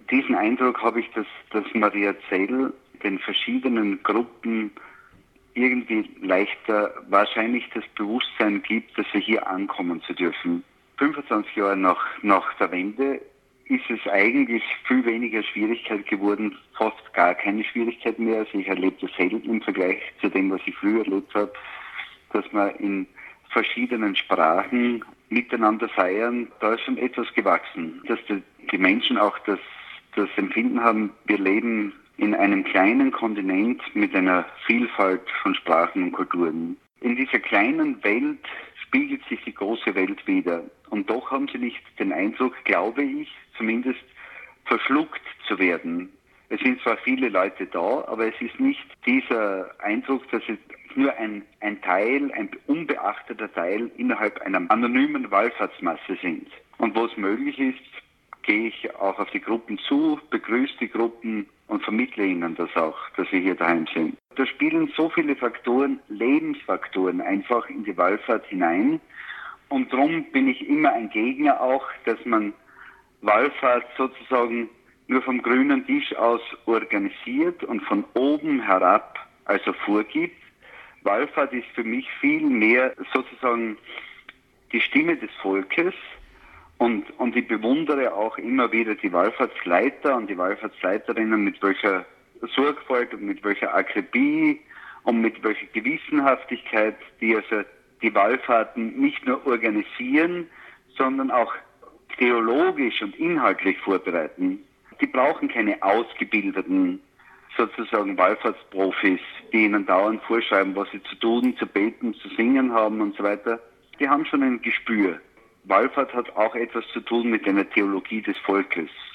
Diesen Eindruck habe ich, dass Maria Zell den verschiedenen Gruppen irgendwie leichter wahrscheinlich das Bewusstsein gibt, dass wir hier ankommen zu dürfen. 25 Jahre nach der Wende ist es eigentlich viel weniger Schwierigkeit geworden, fast gar keine Schwierigkeit mehr. Also ich erlebe das selten im Vergleich zu dem, was ich früher erlebt habe, dass man in verschiedenen Sprachen miteinander feiern. Da ist schon etwas gewachsen, dass die Menschen auch das Empfinden haben, wir leben in einem kleinen Kontinent mit einer Vielfalt von Sprachen und Kulturen. In dieser kleinen Welt spiegelt sich die große Welt wider. Und doch haben sie nicht den Eindruck, glaube ich, zumindest verschluckt zu werden. Es sind zwar viele Leute da, aber es ist nicht dieser Eindruck, dass es nur ein Teil, ein unbeachteter Teil innerhalb einer anonymen Wallfahrtsmasse sind. Und wo es möglich ist, gehe ich auch auf die Gruppen zu, begrüße die Gruppen und vermittle ihnen das auch, dass wir hier daheim sind. Da spielen so viele Faktoren, Lebensfaktoren einfach in die Wallfahrt hinein. Und darum bin ich immer ein Gegner auch, dass man Wallfahrt sozusagen nur vom grünen Tisch aus organisiert und von oben herab also vorgibt. Wallfahrt ist für mich viel mehr sozusagen die Stimme des Volkes. Und ich bewundere auch immer wieder die Wallfahrtsleiter und die Wallfahrtsleiterinnen, mit welcher Sorgfalt und mit welcher Akribie und mit welcher Gewissenhaftigkeit die also die Wallfahrten nicht nur organisieren, sondern auch theologisch und inhaltlich vorbereiten. Die brauchen keine ausgebildeten sozusagen Wallfahrtsprofis, die ihnen dauernd vorschreiben, was sie zu tun, zu beten, zu singen haben und so weiter. Die haben schon ein Gespür. Wallfahrt hat auch etwas zu tun mit einer Theologie des Volkes.